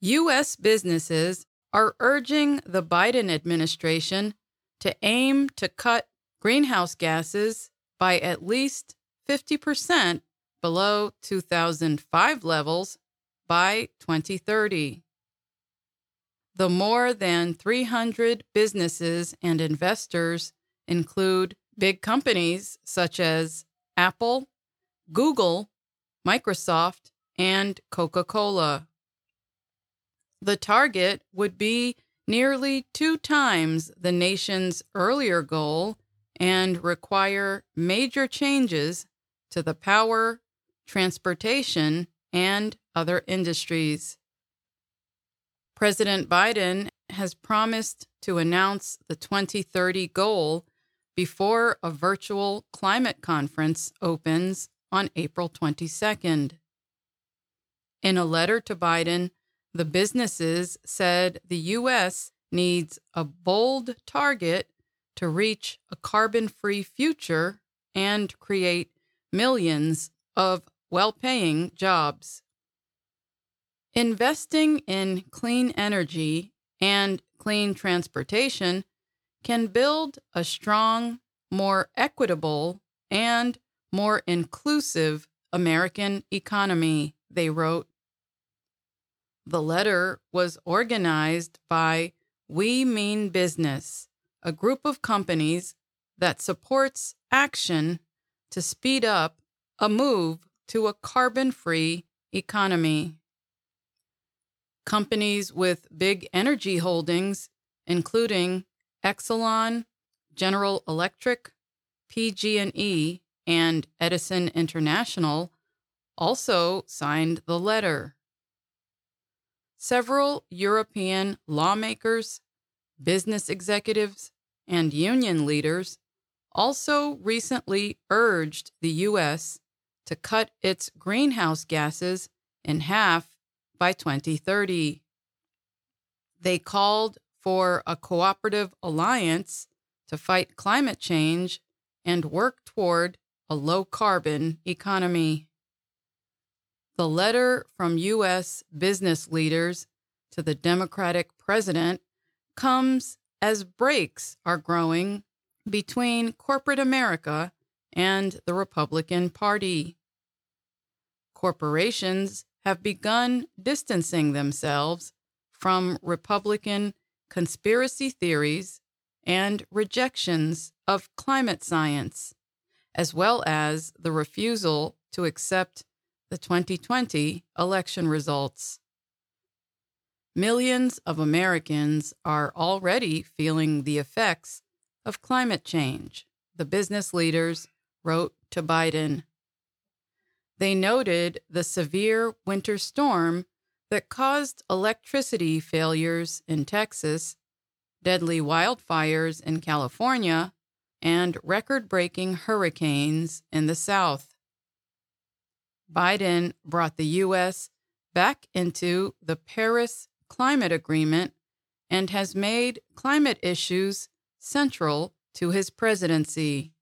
U.S. businesses are urging the Biden administration to aim to cut greenhouse gases by at least 50% below 2005 levels by 2030. The more than 300 businesses and investors include big companies such as Apple, Google, Microsoft, and Coca-Cola. The target would be nearly 2 times the nation's earlier goal and require major changes to the power, transportation, and other industries. President Biden has promised to announce the 2030 goal before a virtual climate conference opens on April 22nd. In a letter to Biden, the businesses said the U.S. needs a bold target to reach a carbon-free future and create millions of well-paying jobs. Investing in clean energy and clean transportation can build a strong, more equitable, and more inclusive American economy, they wrote. The letter was organized by We Mean Business, a group of companies that supports action to speed up a move to a carbon-free economy. Companies with big energy holdings, including Exelon, General Electric, PG&E, and Edison International, also signed the letter. Several European lawmakers, business executives, and union leaders also recently urged the U.S. to cut its greenhouse gases in half by 2030. They called for a cooperative alliance to fight climate change and work toward a low-carbon economy. The letter from U.S. business leaders to the Democratic president comes as breaks are growing between corporate America and the Republican Party. Corporations have begun distancing themselves from Republican conspiracy theories and rejections of climate science, as well as the refusal to accept the 2020 election results. Millions of Americans are already feeling the effects of climate change, the business leaders wrote to Biden. They noted the severe winter storm that caused electricity failures in Texas, deadly wildfires in California, and record-breaking hurricanes in the South. Biden brought the U.S. back into the Paris Climate Agreement and has made climate issues central to his presidency.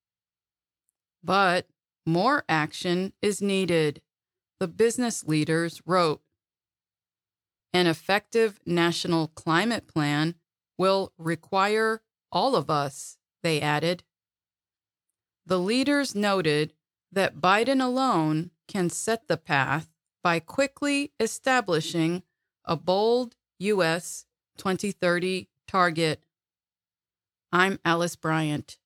But more action is needed, the business leaders wrote. An effective national climate plan will require all of us, they added. The leaders noted that Biden alone can set the path by quickly establishing a bold U.S. 2030 target. I'm Alice Bryant.